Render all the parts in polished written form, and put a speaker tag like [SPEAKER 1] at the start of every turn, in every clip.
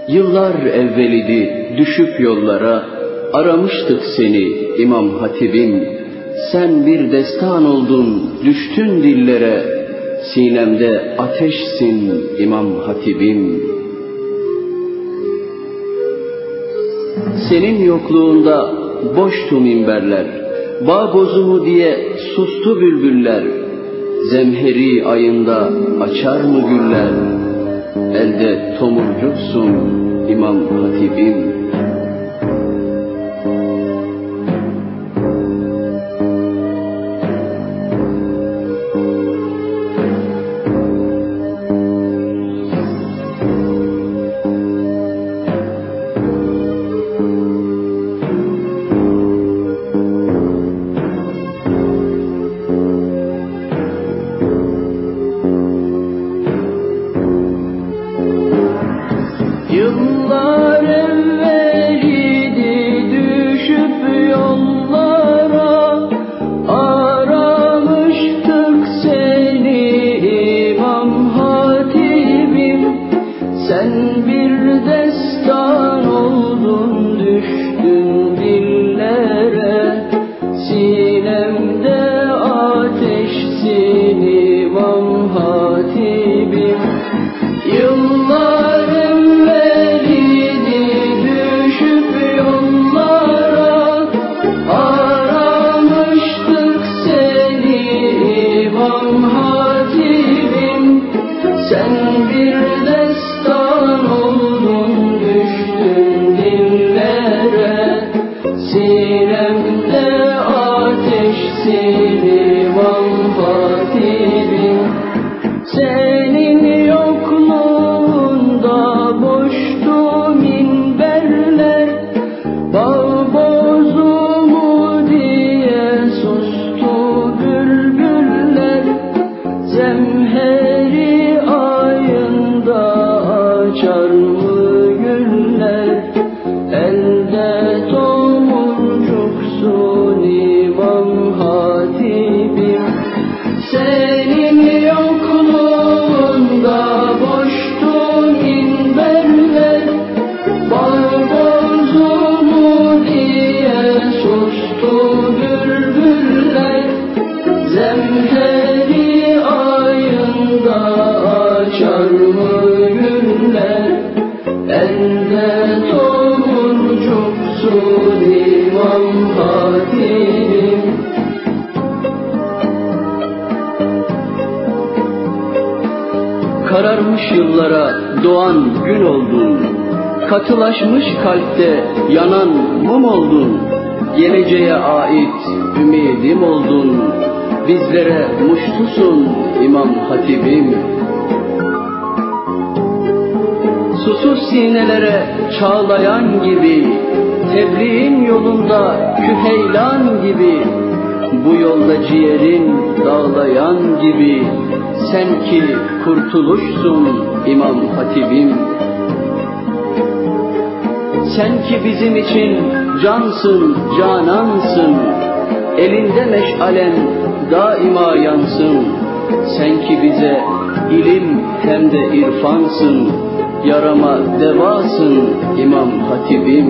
[SPEAKER 1] Yıllar evvelidi düşüp yollara, aramıştık seni İmam Hatibim. Sen bir destan oldun, düştün dillere, sinemde ateşsin İmam Hatibim. Senin yokluğunda boştu minberler, bağ bozumu diye sustu bülbüller. Zemheri ayında açar mı güller, elde tomurcuksun İmam Hatibim. Yıllar evveliydi düşüp yollara, aramıştık seni İmam Hatibim. Sen bir destan oldun, düştün dillere, sinemde ateşsin İmam Hatibim. Yıllar sen bir destan oldun, düştün dillere, sinemde ateşsin İmam Hatibim. Senin yokluğunda boştu minberler, bağ bozumu diye sustu bülbüller. Zemheri ayında açar mı güller, elde tomurcuksun İmam Hatibim. Senin yokluğunda boştu minberler, bağ bozumu diye sustu bülbüller. Zemheri ayında açar mı güller, elde tomurcuksun İmam Hatibim. Kararmış yıllara doğan gün oldun, katılaşmış kalpte yanan mum oldun. Geleceğe ait ümidim oldun, bizlere muştusun İmam Hatibim. Susuz sinelere çağlayan gibi, tebliğin yolunda küheylan gibi, bu yolda ciğerin dağlayan gibi, sen ki kurtuluşsun İmam Hatibim. Sen ki bizim için cansın, canansın, elinde meşalen daima yansın. Sen ki bize ilim hem de irfansın, yarama devasın İmam Hatibim.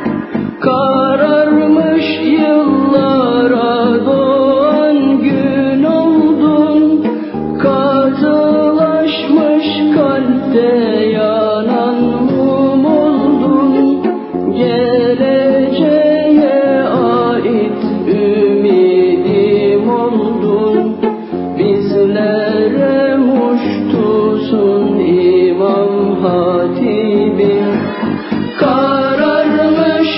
[SPEAKER 1] Kararmış yıllara doğan gün oldun, katılaşmış kalpte yanan mum oldun. Geleceğe ait ümidim oldun, bizlere muştusun İmam Hatibim. Kararmış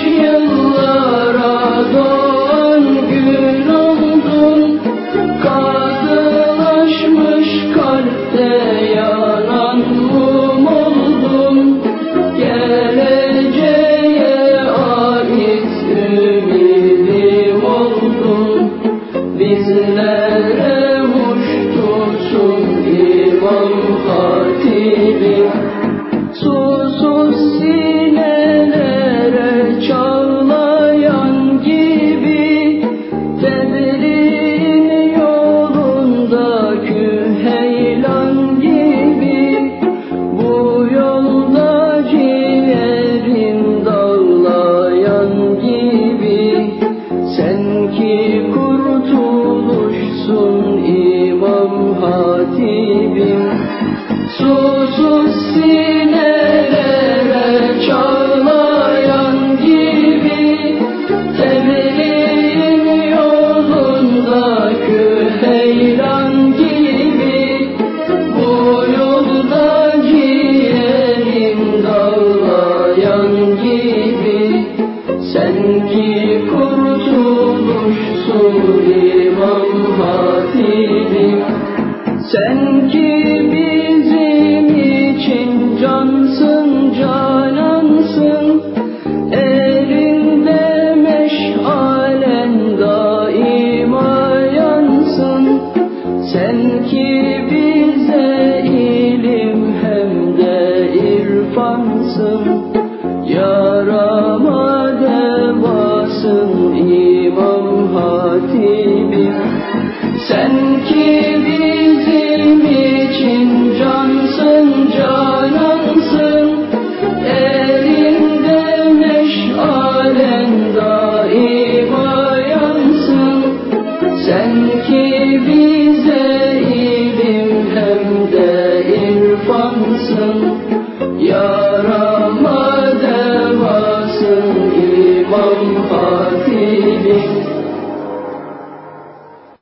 [SPEAKER 1] olmasın.